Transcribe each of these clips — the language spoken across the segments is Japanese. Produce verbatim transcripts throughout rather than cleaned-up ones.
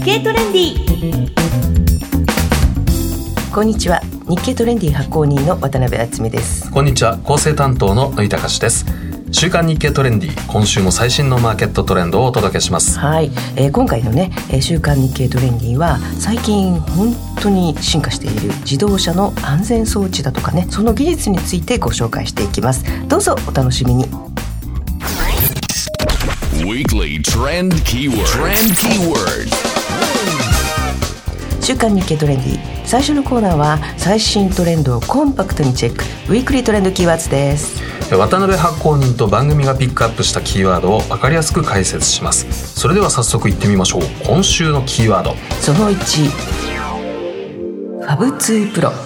経トレンディ。こんにちは、日経トレンディ発行人の渡辺敦美です。 こんにちは、構成担当の野井隆です。週刊日経トレンディ、今週も最新のマーケットトレンドをお届けします。 はい、えー、今回のね、えー、週刊日経トレンディは最近本当に進化している自動車の安全装置だとかね、その技術についてご紹介していきます。どうぞお楽しみに。 Weekly Trend Keyword Trend Keyword 週刊日経トレンディ、最初のコーナーは最新トレンドをコンパクトにチェック、ウィークリートレンドキーワードです。 渡辺発行人と番組がピックアップしたキーワードを分かりやすく解説します。それでは早速いってみましょう。今週のキーワード、 そのいち、ファブツー Pro。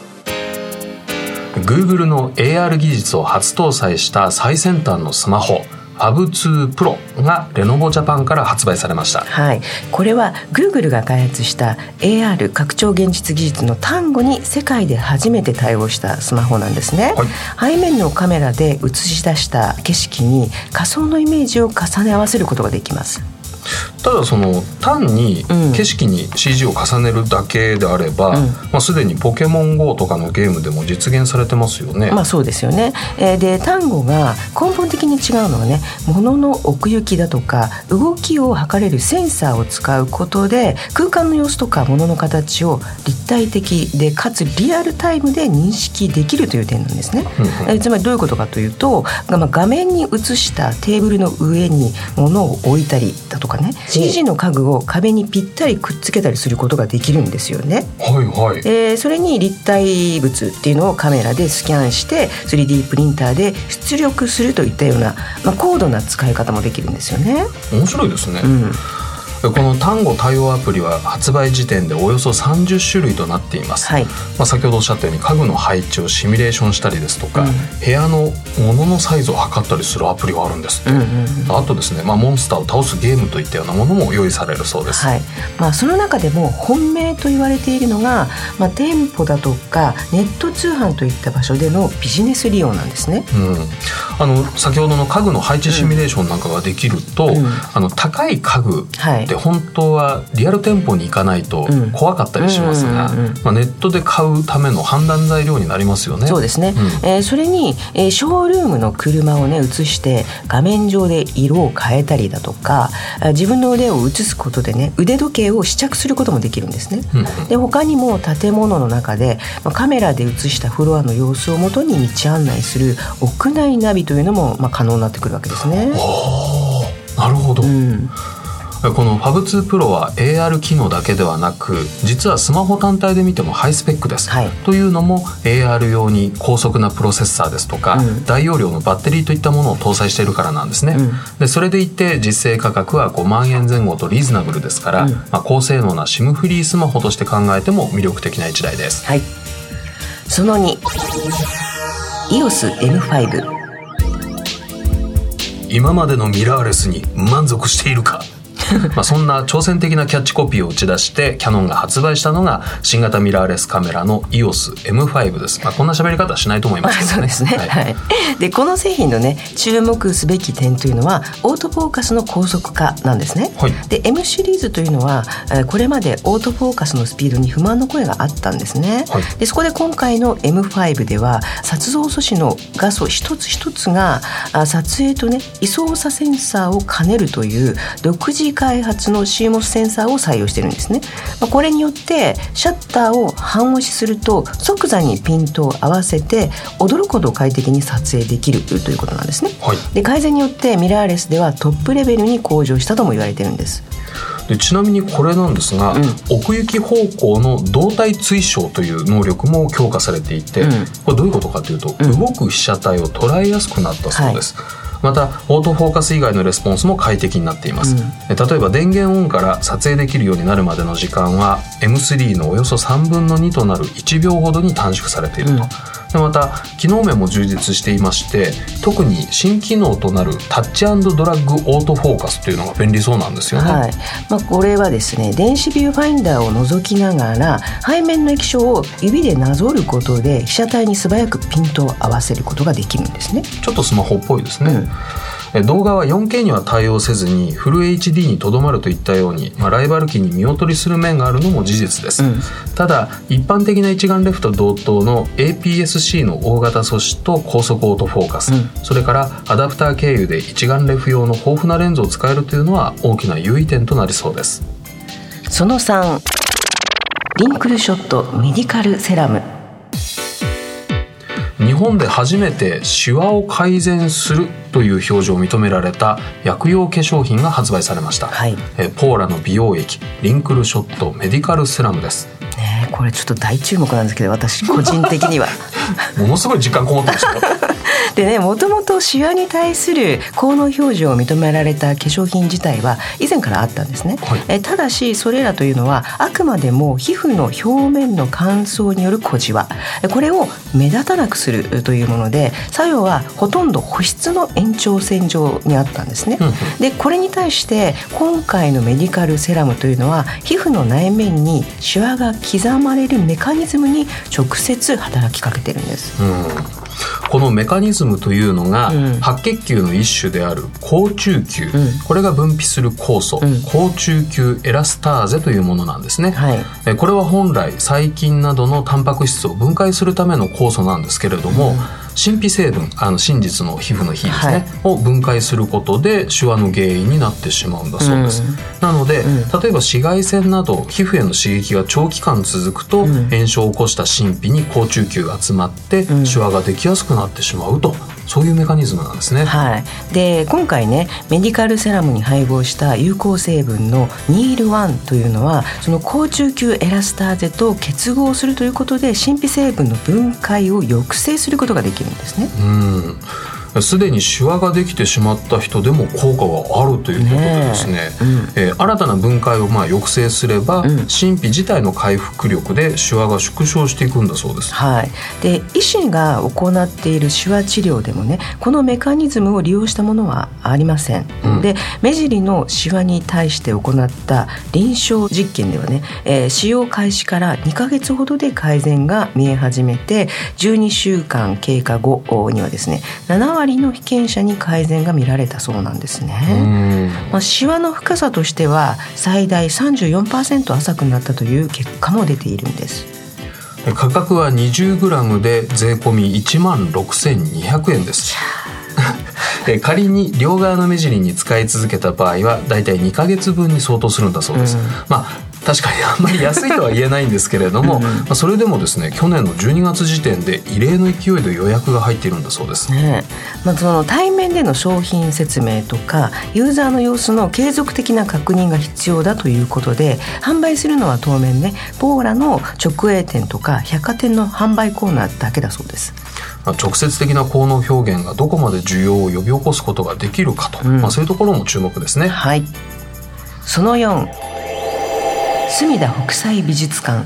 Google の エーアール 技術を初搭載した最先端のスマホファブツー Pro がレノボジャパンから発売されました。 はい、これは Google が開発した エーアール 拡張現実技術のタンゴに世界で初めて対応したスマホなんですね。はい、背面のカメラで映し出した景色に仮想のイメージを重ね合わせることができます。 ただその単に景色に シージー を重ねるだけであれば、うん、まあ、すでにポケモン ゴー とかのゲームでも実現されてますよね。 まあそうですよね。えー、でタンゴが根本的に違うのはね、物の奥行きだとか動きを測れるセンサーを使うことで空間の様子とか物の形を立体的でかつリアルタイムで認識できるという点なんですね。うんうん、えー、つまりどういうことかというと、まあ、画面に映したテーブルの上に物を置いたりだとかね、シージー の家具を壁にぴったりくっつけたりすることができるんですよね。 はいはい。 えー、それに立体物っていうのをカメラでスキャンして スリーディー プリンターで出力するといったような、まあ、高度な使い方もできるんですよね。 面白いですね。 うん、 このタンゴ対応アプリは発売時点でおよそさんじゅっしゅるいとなっています。はい、まあ、先ほどおっしゃったように家具の配置をシミュレーションしたりですとか、うん、部屋の物のサイズを測ったりするアプリがあるんですって。うんうんうん、あとですね、まあ、モンスターを倒すゲームといったようなものも用意されるそうです。 はい、まあ、その中でも本命と言われているのが、まあ、店舗だとかネット通販といった場所でのビジネス利用なんですね。 うん、あの先ほどの家具の配置シミュレーションなんかができると、うん、あの高い家具って本当はリアル店舗に行かないと怖かったりしますが、まあ、ネットで買うための判断材料になりますよね。 そうですね。うん、えー、それに、えー、ショールームの車をね映して画面上で色を変えたりだとか、自分の腕を映すことでね腕時計を試着することもできるんですね。うん、で他にも建物の中で、まあ、カメラで映したフロアの様子をもとに道案内する屋内ナビというのも、まあ、可能になってくるわけですね。 あ、なるほど。うん、この ファブツー Pro は エーアール 機能だけではなく、実はスマホ単体で見てもハイスペックです。はい、というのも エーアール 用に高速なプロセッサーですとか、うん、大容量のバッテリーといったものを搭載しているからなんですね。うん、でそれでいて実勢価格はごまんえんぜん後とリーズナブルですから、うん、まあ、高性能な SIM フリースマホとして考えても魅力的ないちだいです。 はい、そのに、イオス エムファイブ。 今までのミラーレスに満足しているかまあそんな挑戦的なキャッチコピーを打ち出してキヤノンが発売したのが新型ミラーレスカメラの イオス エムファイブ です。まあ、こんな喋り方はしないと思いますけどね。 そうですね。はいはい、でこの製品のね注目すべき点というのはオートフォーカスの高速化なんですね。はい、で M シリーズというのはこれまでオートフォーカスのスピードに不満の声があったんですね。はい、でそこで今回の エムファイブ では撮像素子の画素一つ一つが撮影とね位相差センサーを兼ねるという独自開発の シーモス センサーを採用しているんですね。これによってシャッターを半押しすると即座にピントを合わせて驚くほど快適に撮影できるということなんですね。はい、で改善によってミラーレスではトップレベルに向上したとも言われているんです。 でちなみにこれなんですが、うん、奥行き方向の動体追照という能力も強化されていて、うん、これどういうことかというと、うん、動く被写体を捉えやすくなったそうです。はい、またオートフォーカス以外のレスポンスも快適になっています。うん、例えば電源オンから撮影できるようになるまでの時間は エムスリー のおよそさんぶんのにとなるいちびょうほどに短縮されていると。うん、でまた機能面も充実していまして、特に新機能となるタッチ&ドラッグオートフォーカスというのが便利そうなんですよね。 はい、まあ、これはですね電子ビューファインダーを覗きながら背面の液晶を指でなぞることで被写体に素早くピントを合わせることができるんですね。 ちょっとスマホっぽいですね。うん動画は よんケー には対応せずにフル エイチディー にとどまるといったように、まあ、ライバル機に見劣りする面があるのも事実です、うん、ただ一般的な一眼レフと同等の エーピーエスシー の大型素子と高速オートフォーカス、うん、それからアダプター経由で一眼レフ用の豊富なレンズを使えるというのは大きな優位点となりそうです。 そのさん、リンクルショットメディカルセラム。 日本で初めてシワを改善するという表示を認められた薬用化粧品が発売されました、はい、えポーラの美容液リンクルショットメディカルセラムです、 ね、これちょっと大注目なんですけど、私個人的にはものすごい時間こもってますよでね、もともとシワに対する効能表示を認められた化粧品自体は以前からあったんですね、はい、えただしそれらというのはあくまでも皮膚の表面の乾燥による小じわ、これを目立たなくするというもので、作用はほとんど保湿の延長線上にあったんですね、うんうん、でこれに対して今回のメディカルセラムというのは皮膚の内面にシワが刻まれるメカニズムに直接働きかけてるんです、うん、 このメカニズムというのが、うん、白血球の一種である好中球、うん、これが分泌する酵素、うん、好中球エラスターゼというものなんですね、はい、えこれは本来細菌などのタンパク質を分解するための酵素なんですけれども、うん、真皮成分、あの真実の皮膚の皮ですね、はい、を分解することでシワの原因になってしまうんだそうです、うん、なので、うん、例えば紫外線など皮膚への刺激が長期間続くと、うん、炎症を起こした真皮に好中球が集まって、うん、シワができやすくなってしまうと、そういうメカニズムなんですね、 はい、で今回ねメディカルセラムに配合した有効成分のニールワンというのはその好中球エラスターゼと結合するということで真皮成分の分解を抑制することができるんですね。 うんすでにシワができてしまった人でも効果があるということでですね、ねうんえー、新たな分解をまあ抑制すれば、うん、真皮自体の回復力でシワが縮小していくんだそうです、 はい、で医師が行っているシワ治療でもねこのメカニズムを利用したものはありません、うん、で目尻のシワに対して行った臨床実験ではね、えー、使用開始からにかげつほどで改善が見え始めてじゅうにしゅうかん経過後にはですねななわりの被験者に改善が見られたそうなんですね。まあ、シワの深さとしては最大 さんじゅうよんパーセント 浅くなったという結果も出ているんです。 価格は にじゅうグラム で税込みいちまんろくせんにひゃくえんです仮に両側の目尻に使い続けた場合はだいたいにかげつぶんに相当するんだそうです、うん、まあ確かにあんまり安いとは言えないんですけれども、うんまあ、それでもですね去年のじゅうにがつ時点で異例の勢いで予約が入っているんだそうです、 ねまあ、その対面での商品説明とかユーザーの様子の継続的な確認が必要だということで販売するのは当面ねポーラの直営店とか百貨店の販売コーナーだけだそうです。 直接的な効能表現がどこまで需要を呼び起こすことができるかと、うんまあ、そういうところも注目ですね。 はい。そのよん、墨田北斎美術館。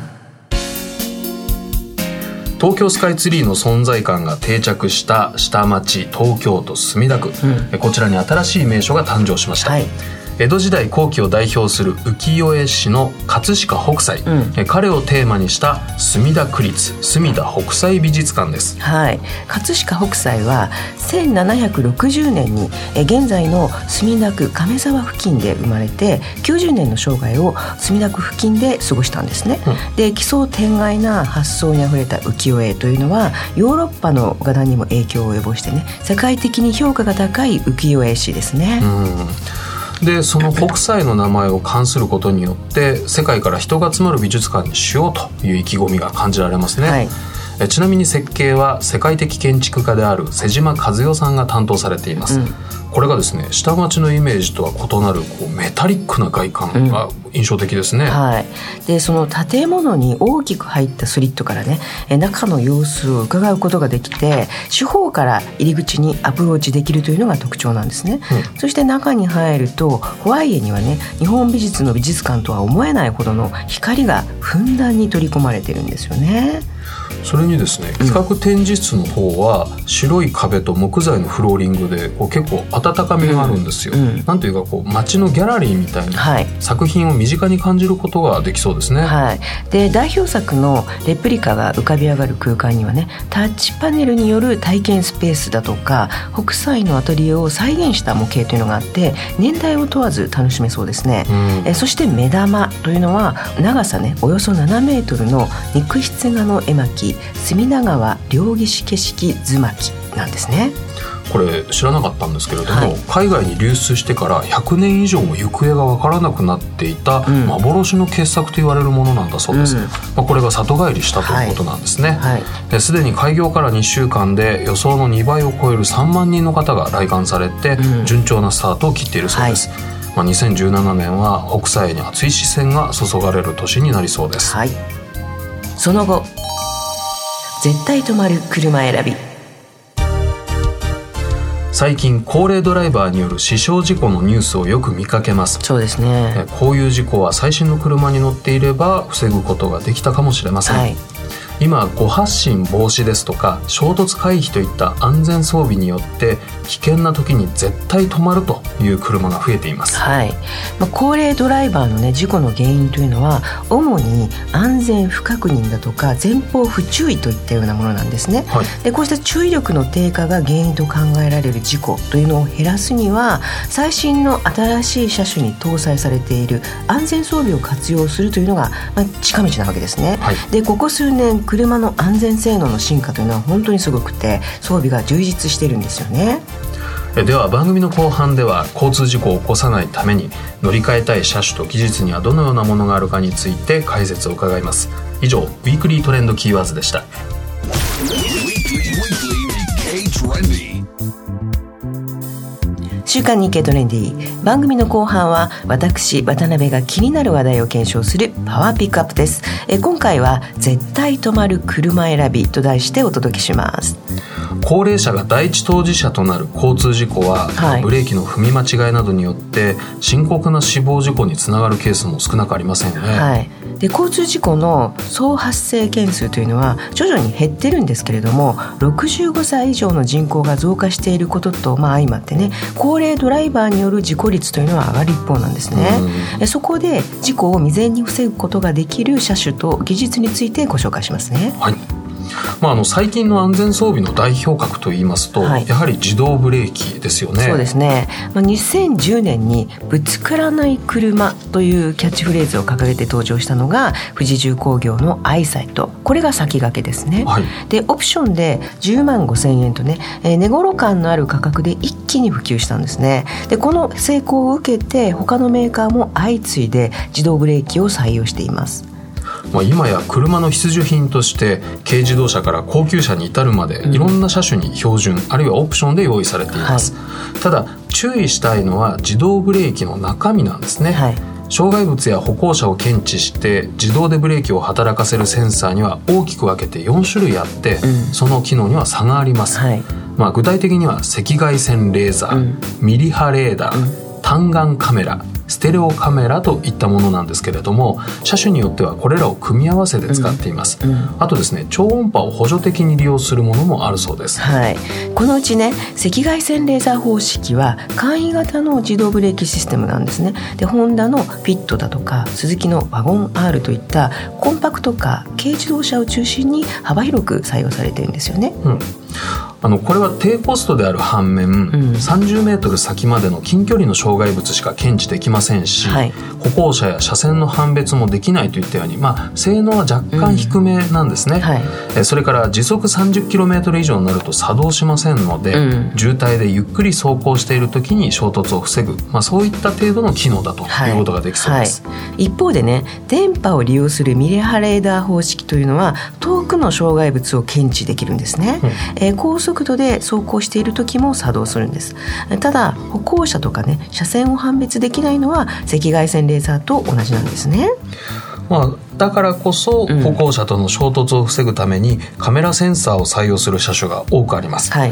東京スカイツリーの存在感が定着した下町東京都墨田区、うん、こちらに新しい名所が誕生しました、はい、江戸時代後期を代表する浮世絵師の葛飾北斎、うん、彼をテーマにした墨田区立墨田北斎美術館です、 はい、葛飾北斎はせんななひゃくろくじゅうねんに現在の墨田区亀沢付近で生まれてきゅうじゅうねんの生涯を墨田区付近で過ごしたんですね、うん、で奇想天外な発想にあふれた浮世絵というのはヨーロッパの画壇にも影響を及ぼしてね世界的に評価が高い浮世絵師ですね。 うんでその北斎の名前を冠することによって世界から人が集まる美術館にしようという意気込みが感じられますね、はい、えちなみに設計は世界的建築家である瀬島和代さんが担当されています、うん、これがですね下町のイメージとは異なるこうメタリックな外観が印象的ですね、うんはい、 でその建物に大きく入ったスリットからね中の様子を伺うことができて四方から入り口にアプローチできるというのが特徴なんですね、うん、そして中に入るとホワイエにはね日本美術の美術館とは思えないほどの光がふんだんに取り込まれてるんですよね。 それにですね企画展示室の方は白い壁と木材のフローリングでこう結構温かみがあるんですよ、うんうん、なんというかこう街のギャラリーみたいな、はい、作品を身近に感じることができそうですね。 はい、で代表作のレプリカが浮かび上がる空間にはね、タッチパネルによる体験スペースだとか北斎のアトリエを再現した模型というのがあって、年代を問わず楽しめそうですね。えそして目玉というのは長さねおよそななメートルの肉筆画の絵巻、隅田川両岸景色図巻なんですね。 これ知らなかったんですけれども、はい、海外に流出してからひゃくねん以上も行方が分からなくなっていた幻の傑作と言われるものなんだそうです。うん、まあ、これが里帰りしたということなんですね。はいはい、すでに開業からにしゅうかんで予想のにばいを超えるさんまんにんの方が来館されて、うん、順調なスタートを切っているそうです。はい、まあ、にせんじゅうななねんは北斎に熱い視線が注がれる年になりそうです。 はい、その後絶対止まる車選び。 最近高齢ドライバーによる死傷事故のニュースをよく見かけます。 そうですね。 こういう事故は最新の車に乗っていれば防ぐことができたかもしれません。はい、今誤発進防止ですとか衝突回避といった安全装備によって危険な時に絶対止まるという車が増えています。 はい、まあ、高齢ドライバーの、ね、事故の原因というのは主に安全不確認だとか前方不注意といったようなものなんですね。はい、でこうした注意力の低下が原因と考えられる事故というのを減らすには最新の新しい車種に搭載されている安全装備を活用するというのが、まあ、近道なわけですね。はい、でここ数年車の安全性能の進化というのは本当にすごくて装備が充実しているんですよね。 では番組の後半では交通事故を起こさないために乗り換えたい車種と技術にはどのようなものがあるかについて解説を伺います。以上、ウィークリートレンドキーワーズでした。 週刊日経トレンディ、番組の後半は私渡辺が気になる話題を検証するパワーピックアップです。え今回は絶対止まる車選びと題してお届けします。 高齢者が第一当事者となる交通事故は、はい、ブレーキの踏み間違いなどによって深刻な死亡事故につながるケースも少なくありませんよね。 はい、で交通事故の総発生件数というのは徐々に減ってるんですけれども、ろくじゅうごさい以上の人口が増加していることと、まあ、相まってね、高齢ドライバーによる事故率というのは上がる一方なんですね。えそこで事故を未然に防ぐことができる車種と技術についてご紹介しますね。 はい、まあ、あの最近の安全装備の代表格といいますと、はい、やはり自動ブレーキですよね。 そうですね、まあ、にせんじゅうねんにぶつからない車というキャッチフレーズを掲げて登場したのが富士重工業のアイサイト、これが先駆けですね。はい、でオプションでじゅうまんごせんえんとね、えー、値頃感のある価格で一気に普及したんですね。でこの成功を受けて他のメーカーも相次いで自動ブレーキを採用しています。 まあ、今や車の必需品として軽自動車から高級車に至るまでいろんな車種に標準、うん、あるいはオプションで用意されています。はい、ただ注意したいのは自動ブレーキの中身なんですね。はい、障害物や歩行者を検知して自動でブレーキを働かせるセンサーには大きく分けてよんしゅるいあって、うん、その機能には差があります。はい、まあ、具体的には赤外線レーザー、うん、ミリ波レーダー、うん、単眼カメラ、ステレオカメラといったものなんですけれども、車種によってはこれらを組み合わせて使っています。うんうん、あとですね、超音波を補助的に利用するものもあるそうです。 はい、このうちね、赤外線レーザー方式は簡易型の自動ブレーキシステムなんですね。でホンダのフィットだとかスズキのワゴン アール といったコンパクトカー、軽自動車を中心に幅広く採用されているんですよね。 うん、あのこれは低コストである反面、うん、さんじゅうメートル先までの近距離の障害物しか検知できませんし、はい、歩行者や車線の判別もできないといったように、まあ、性能は若干低めなんですね。うん、はい、えそれから時速 さんじゅっキロメートル 以上になると作動しませんので、うん、渋滞でゆっくり走行している時に衝突を防ぐ、まあ、そういった程度の機能だということができそうです。 はいはい、一方でね、電波を利用するミリ波レーダー方式というのは遠くの障害物を検知できるんですね。うん、えー、高速度で走行している時も作動するんです。ただ歩行者とかね、車線を判別できないのは赤外線レーザーと同じなんですね。 まあ、だからこそ歩行者との衝突を防ぐためにカメラセンサーを採用する車種が多くあります。はい、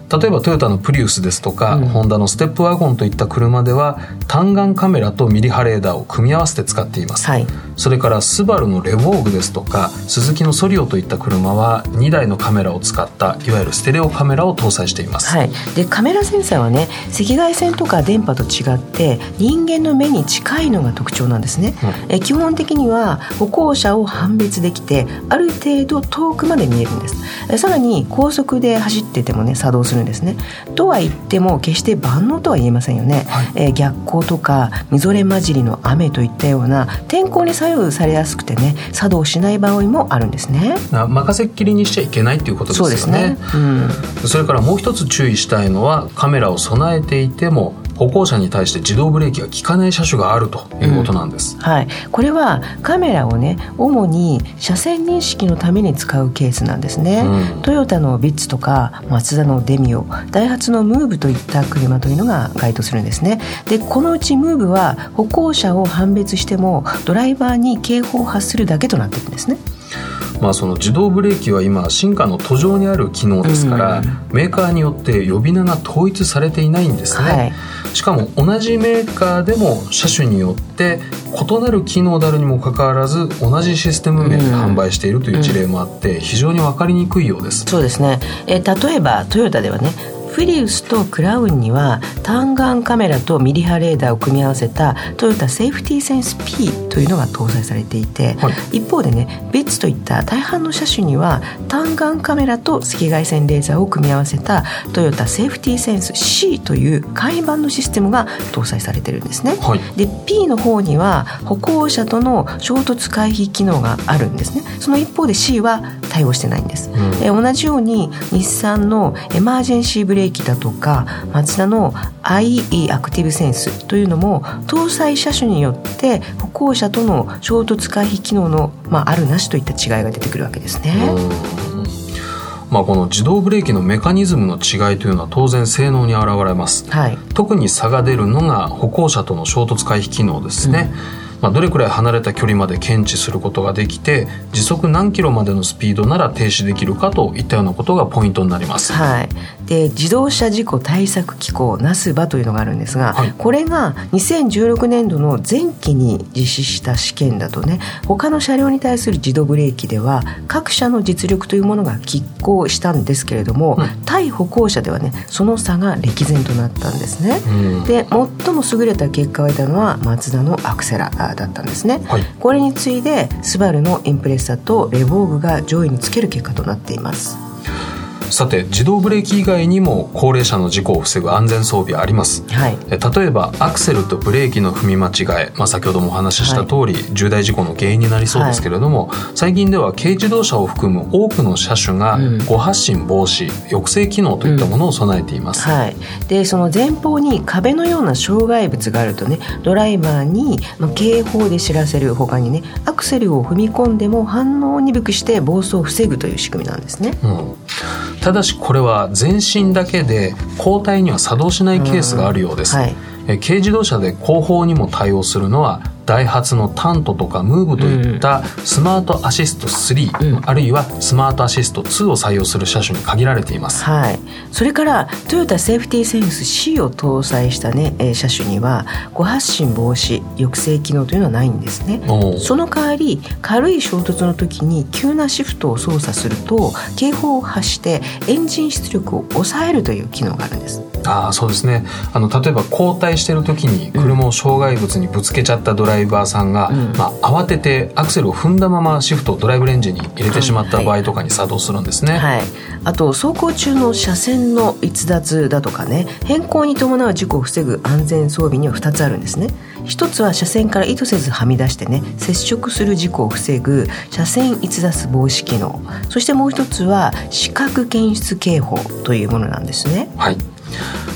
例えばトヨタのプリウスですとか、うん、ホンダのステップワゴンといった車では単眼カメラとミリ波レーダーを組み合わせて使っています、はい、それからスバルのレヴォーグですとかスズキのソリオといった車はにだいのカメラを使ったいわゆるステレオカメラを搭載しています、 はい、でカメラセンサーはね赤外線とか電波と違って人間の目に近いのが特徴なんですね、うん、え基本的には歩行者を判別できてある程度遠くまで見えるんです。えさらに高速で走っててもね作動するんですね。とは言っても決して万能とは言えませんよね、はい、え逆光とかみぞれ混じりの雨といったような天候に左右されやすくてね作動しない場合もあるんですね。 任せっきりにしちゃいけないということですよね。そうですね、うん、それからもう一つ注意したいのはカメラを備えていても歩行者に対して自動ブレーキが効かない車種があるということなんです、 うんはい、これはカメラをね主に車線認識のために使うケースなんですね、うん、トヨタのビッツとかマツダのデミオ、ダイハツのムーブといった車というのが該当するんですね。でこのうちムーブは歩行者を判別してもドライバーに警報を発するだけとなっているんですね。 まあ、その自動ブレーキは今進化の途上にある機能ですから、うん、メーカーによって呼び名が統一されていないんですね、はい、しかも同じメーカーでも車種によって異なる機能であるにもかかわらず同じシステム名で販売しているという事例もあって非常に分かりにくいようです、 そうですね、えー、例えばトヨタではねプリウスとクラウンには単眼カメラとミリ波レーダーを組み合わせたトヨタセーフティーセンス P というのが搭載されていて、はい、一方でねビッツといった大半の車種には単眼カメラと赤外線レーザーを組み合わせたトヨタセーフティーセンス C という簡易版のシステムが搭載されているんですね、はい、で P の方には歩行者との衝突回避機能があるんですね。その一方で C は対応してないんです、うん、え同じように日産のエマージェンシーブレーキだとかマツダの アイイー アクティブセンスというのも搭載車種によって歩行者との衝突回避機能の、まあ、あるなしといった違いが出てくるわけですね。 まあ、この自動ブレーキのメカニズムの違いというのは当然性能に現れます、はい、特に差が出るのが歩行者との衝突回避機能ですね、うんまあ、どれくらい離れた距離まで検知することができて時速何キロまでのスピードなら停止できるかといったようなことがポイントになります、 はい、で自動車事故対策機構 ナスバ というのがあるんですが、はい、これがにせんじゅうろくねんどの前期に実施した試験だとね他の車両に対する自動ブレーキでは各社の実力というものが拮抗したんですけれども、うん、対歩行者ではねその差が歴然となったんですね、うん、で最も優れた結果を得たのはマツダのアクセラだったんですね、はい、これに次いでスバルのインプレッサとレヴォーグが上位につける結果となっています。 さて自動ブレーキ以外にも高齢者の事故を防ぐ安全装備はあります、はい、え例えばアクセルとブレーキの踏み間違え、まあ、先ほどもお話しした通り、はい、重大事故の原因になりそうですけれども、はい、最近では軽自動車を含む多くの車種が誤発進防止、うん、抑制機能といったものを備えています、 うんはい、でその前方に壁のような障害物があるとねドライバーに警報で知らせる他にねアクセルを踏み込んでも反応を鈍くして暴走を防ぐという仕組みなんですね、うんただしこれは前進だけで後退には作動しないケースがあるようです、はい、え軽自動車で後方にも対応するのはダイハツのタントとかムーブといったスマートアシストスリー、うん、あるいはスマートアシストツーを採用する車種に限られています、 はい、それからトヨタセーフティーセンス C を搭載した、ね、車種には誤発進防止抑制機能というのはないんですね。その代わり軽い衝突の時に急なシフトを操作すると警報を発してエンジン出力を抑えるという機能があるんです。 ああそうですね。あの例えば後退している時に車を障害物にぶつけちゃったドライバーさんが、うんまあ、慌ててアクセルを踏んだままシフトをドライブレンジに入れてしまった場合とかに作動するんですね、はいはい、 あと走行中の車線の逸脱だとかね変更に伴う事故を防ぐ安全装備にはふたつあるんですね。一つは車線から意図せずはみ出してね接触する事故を防ぐ車線逸脱防止機能、そしてもう一つは視覚検出警報というものなんですね。 はい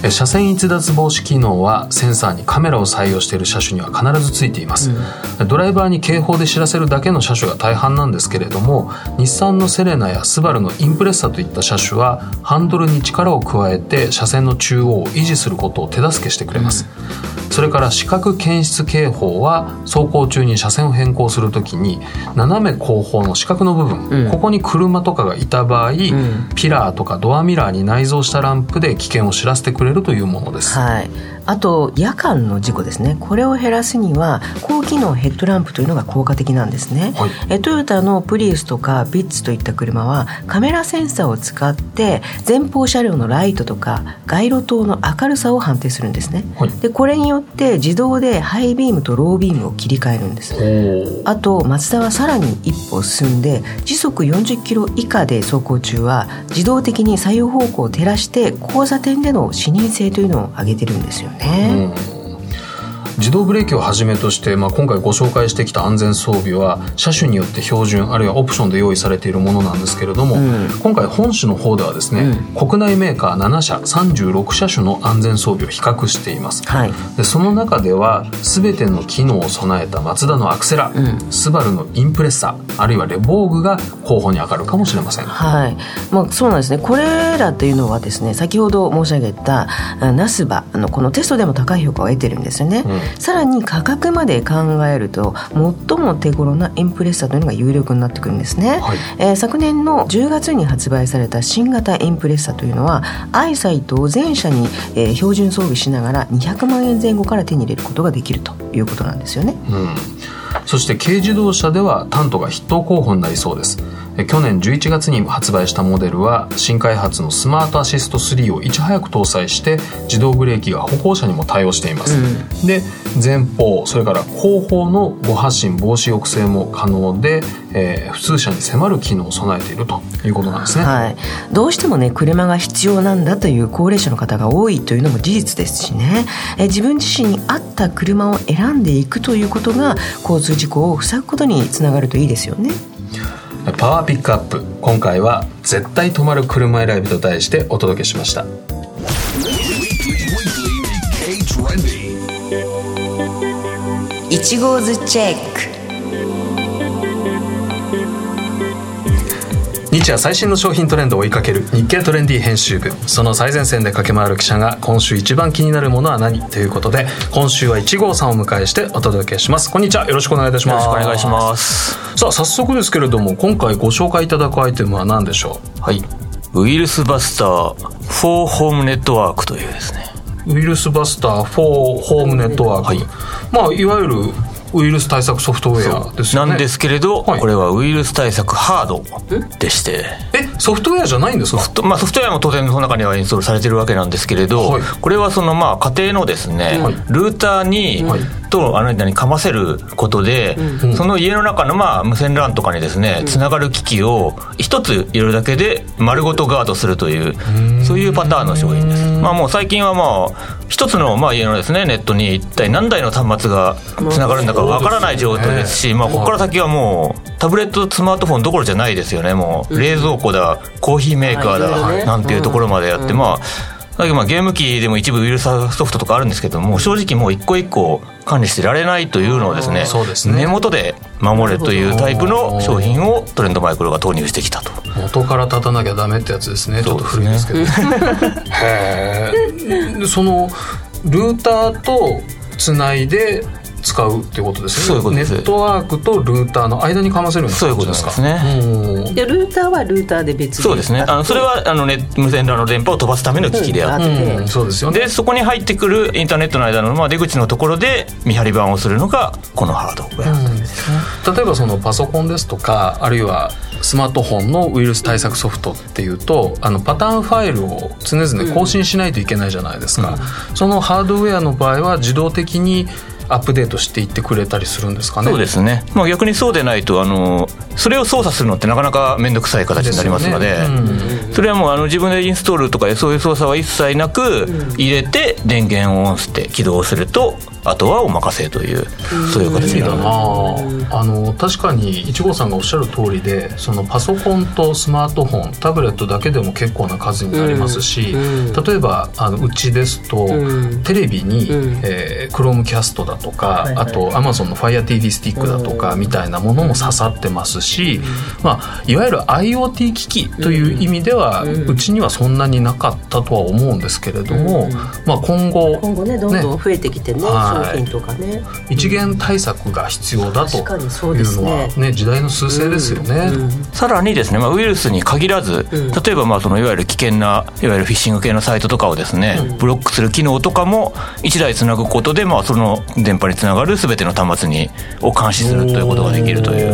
車線逸脱防止機能はセンサーにカメラを採用している車種には必ずついています、うん、ドライバーに警報で知らせるだけの車種が大半なんですけれども、日産のセレナやスバルのインプレッサといった車種はハンドルに力を加えて車線の中央を維持することを手助けしてくれます、うん、それから視覚検出警報は走行中に車線を変更するときに斜め後方の四角の部分、うん、ここに車とかがいた場合、うん、ピラーとかドアミラーに内蔵したランプで危険を知らせてくれるというものです、 はい、あと夜間の事故ですね。これを減らすには高機能ヘッドランプというのが効果的なんですね、はい、えトヨタのプリウスとかビッツといった車はカメラセンサーを使って前方車両のライトとか街路灯の明るさを判定するんですね、はい、でこれによって自動でハイビームとロービームを切り替えるんです。あとマツダはさらに一歩進んで時速よんじゅっキロ以下で走行中は自動的に左右方向を照らして交差点での視認性というのを上げてるんですよね、うん、 自動ブレーキをはじめとして、まあ、今回ご紹介してきた安全装備は車種によって標準あるいはオプションで用意されているものなんですけれども、うん、今回本種の方ではですね、うん、国内メーカーななしゃさんじゅうろくしゃ種の安全装備を比較しています、はい、でその中では全ての機能を備えたマツダのアクセラ、うん、スバルのインプレッサあるいはレボーグが候補に上がるかもしれません、 はいまあ、そうなんですね。これらというのはですね、先ほど申し上げたナスバのこのテストでも高い評価を得てるんですよね、うん、さらに価格まで考えると最も手頃なインプレッサというのが有力になってくるんですね、はいえー、昨年のじゅうがつに発売された新型インプレッサというのはアイサイトを全車に、えー、標準装備しながらにひゃくまんえんぜん後から手に入れることができるということなんですよね、 うん、そして軽自動車ではタントが筆頭候補になりそうです。去年じゅういちがつに発売したモデルは新開発のスマートアシストスリーをいち早く搭載して自動ブレーキが歩行者にも対応しています、うん、で前方それから後方の誤発進防止抑制も可能で、えー、普通車に迫る機能を備えているということなんですね、 はい、どうしてもね車が必要なんだという高齢者の方が多いというのも事実ですしね、えー、自分自身に合った車を選んでいくということが交通事故を防ぐことにつながるといいですよね。 パワーピックアップ、今回は絶対止まる車選びと題してお届けしました。 一号ズチェック。 日夜最新の商品トレンドを追いかける日経トレンディ編集部、その最前線で駆け回る記者が今週一番気になるものは何ということで、今週はいち号さんをお迎えしてお届けします。こんにちは、よろしくお願いいたします。 よろしくお願いします。 さあ早速ですけれども、今回ご紹介いただくアイテムは何でしょう。 はい、ウイルスバスターフォーホームネットワークというですね、 ウイルスバスターフォーホームネットワーク、はい、まあいわゆるウイルス対策ソフトウェアですよね。 なんですけれど、はい、これはウイルス対策ハードでして、 えソフトウェアじゃないんですか。 ソフト、まあ、ソフトウェアも当然その中にはインストールされてるわけなんですけれど、はい、これはそのまあ家庭のですね、はい、ルーターに、はい、とあの間にかませることで、うん、その家の中のまあ無線 ラン とかにですねつながる機器を一つ入れるだけで丸ごとガードするという、うそういうパターンの商品です。まあ、もう最近はまあ一つのまあ家のですねネットに一体何台の端末がつながるんだかわからない状態ですし、まあ、ここから先はもうタブレットスマートフォンどころじゃないですよね。もう冷蔵庫だコーヒーメーカーだなんていうところまでやって、まあだけどまあゲーム機でも一部ウイルスソフトとかあるんですけども、正直もう一個一個管理してられないというのをですね、そうですね、根元で守れというタイプの商品をトレンドマイクロが投入してきたと。 元から立たなきゃダメってやつですね。ちょっと古いですけど、へえ。そのルーターとつないで使うっていうことですね。 そういうことです。 ネットワークとルーターの間にかませるようなことですか。 そういうことですね。 でルーターはルーターで別に、 そうですね、あのそれはあのネ無線 ラン の電波を飛ばすための機器であって、 うん、そうですよね。 でそこに入ってくるインターネットの間のまあ出口のところで見張り板をするのがこのハードウェアなんですね、 うん、例えばそのパソコンですとかあるいはスマートフォンのウイルス対策ソフトっていうと、あのパターンファイルを常々更新しないといけないじゃないですか、うん、そのハードウェアの場合は自動的にアップデートしていってくれたりするんですかね。 そうですね、まあ、逆にそうでないとあのそれを操作するのってなかなか面倒くさい形になりますの で, です、ねうん、それはもうあの自分でインストールとかそういう操作は一切なく入れて電源をオンして起動するとあとはお任せという、うん、そういう形になる。 あの確かにいちごさんがおっしゃる通りで、そのパソコンとスマートフォンタブレットだけでも結構な数になりますし、うん、例えばあのうちですと、うん、テレビに、うんえー、Chromecast だとか、はいはい、あと Amazon の Fire ティーブイ スティックだとかみたいなものも刺さってますし、うんまあ、いわゆる IoT 機器という意味では、うん、うちにはそんなになかったとは思うんですけれども、うんまあ、今後今後ねどんどん増えてきてね、商品とかね一元対策が必要だというのは、ねね、時代の趨勢ですよね、うんうん、 さらにですね、まあ、ウイルスに限らず、うん、例えばまあそのいわゆる危険ないわゆるフィッシング系のサイトとかをですね、うん、ブロックする機能とかもいちだいつなぐことで、まあ、その電波につながる全ての端末にを監視するということができるという、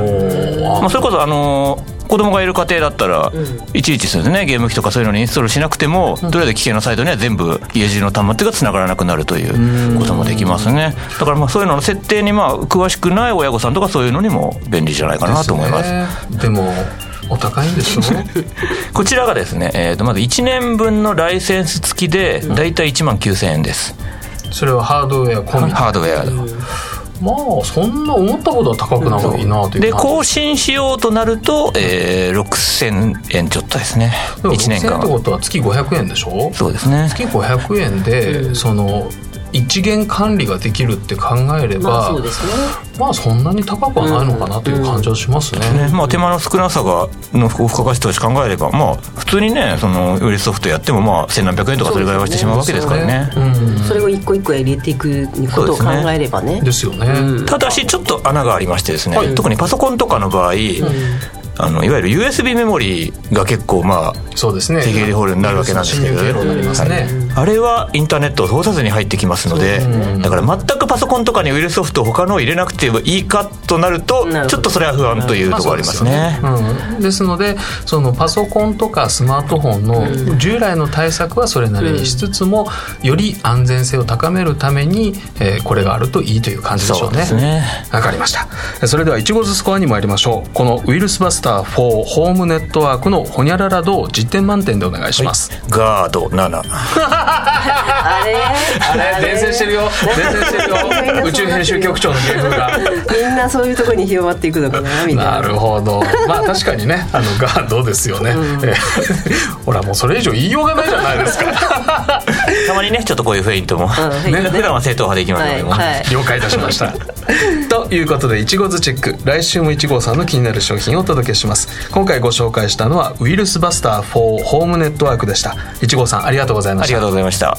まあ、それこそあの子供がいる家庭だったら、うん、いちいちそうですねゲーム機とかそういうのにインストールしなくても、うん、とりあえず危険なサイトには全部家中の端末がつながらなくなるということもできますね。だからまあそういうのの設定にまあ詳しくない親御さんとかそういうのにも便利じゃないかなと思います。 でもお高いんでしょこちらがですね、えー、とまずいちねんぶんのライセンス付きでだいたいいちまんきゅうせんえんです。 それはハードウェア込み。 ハードウェアで、 まあそんな思ったほどは高くないなという。 で更新しようとなると、えー、ろくせんえんちょっとですね。 でもいちねんかんろくせんえんってことは月ごひゃくえんでしょ。 そうですね、 月ごひゃくえんで、うん、その一元管理ができるって考えれば、まあそうですね、まあそんなに高くはないのかなという感じはしますね、うんうんまあ、手間の少なさがの付加価値として考えれば、まあ、普通にねそのウイルスソフトやってもまあせんなんびゃくえんとかそれぐらいはしてしまうわけですからね。 そ, ね、うん、それを一個一個入れていくことを考えればね。 ですよね、 うん、ただしちょっと穴がありましてですね、はい、特にパソコンとかの場合、うんあのいわゆる ユーエスビー メモリーが結構まあそうですね、 セキュリティホールになるわけなんですけど、ねはい、あれはインターネットを通さずに入ってきますので、だから全くパソコンとかにウイルスソフトを他のを入れなくていいかとなるとちょっとそれは不安というところありますね。 まあ、ですよね、うん、ですのでそのパソコンとかスマートフォンの従来の対策はそれなりにしつつも、より安全性を高めるために、えー、これがあるといいという感じでしょうね。 そうですね、 わかりました。それではいちごずスコアに参りましょう。このウイルスバスターフォーホームネットワークのホニャララ度をじってん満点でお願いします、はい、 ガードななあれあれ伝染してるよ伝染してるよ宇宙編集局長の芸風がみんなそういうところに広まっていくのかなみたいな。 なるほど、まあ確かにねあのガードですよね、うん、ほらもうそれ以上言いようがないじゃないですかたまにねちょっとこういうフェイントも、うんね、普段は正統派でいきますので、 はいはい、了解いたしましたということでいちごずチェック、来週もいちごさんの気になる商品をお届けします。今回ご紹介したのはウイルスバスターフォーホームネットワークでした。いちごさんありがとうございました。 ありがとうございました。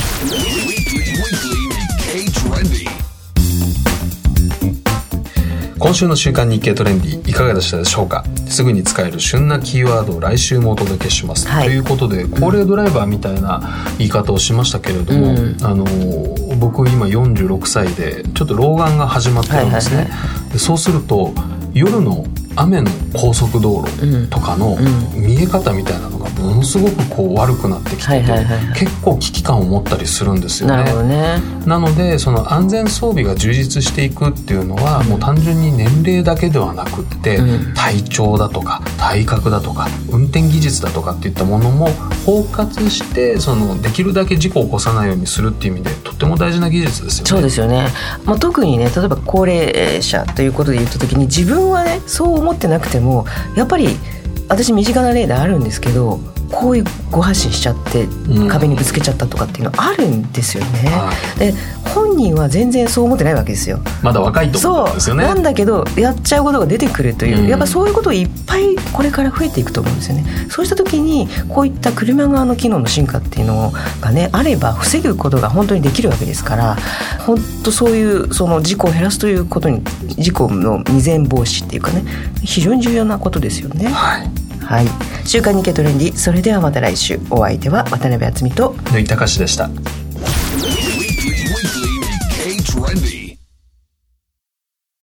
今週の週刊日経トレンディいかがでしたでしょうか。すぐに使える旬なキーワードを来週もお届けします、はい、ということで高齢ドライバーみたいな言い方をしましたけれども、うん、あの僕今よんじゅうろくさいでちょっと老眼が始まってるんですね、はいはいはい、でそうすると夜の雨の高速道路とかの見え方みたいなのがものすごくこう悪くなってきてて、はいはいはいはい、結構危機感を持ったりするんですよね。 なるほどね。 なのでその安全装備が充実していくっていうのは、うん、もう単純に年齢だけではなくって、うん、体調だとか体格だとか運転技術だとかっていったものも包括してそのできるだけ事故を起こさないようにするっていう意味でとっても大事な技術ですよね。 そうですよね、まあ、特にね例えば高齢者ということで言った時に自分はねそう思ってなくてもやっぱり私身近な例であるんですけどこういうご発信しちゃって壁にぶつけちゃったとかっていうのあるんですよね、うん、で本人は全然そう思ってないわけですよ。 まだ若いと思うんですよね。 そうなんだけどやっちゃうことが出てくるという、うん、やっぱそういうことをいっぱいこれから増えていくと思うんですよね。そうした時にこういった車側の機能の進化っていうのがねあれば防ぐことが本当にできるわけですから本当そういうその事故を減らすということに事故の未然防止っていうかね非常に重要なことですよね。 はいはい、週刊日経トレンディ、それではまた来週。お相手は渡辺敦美と縫井隆でした。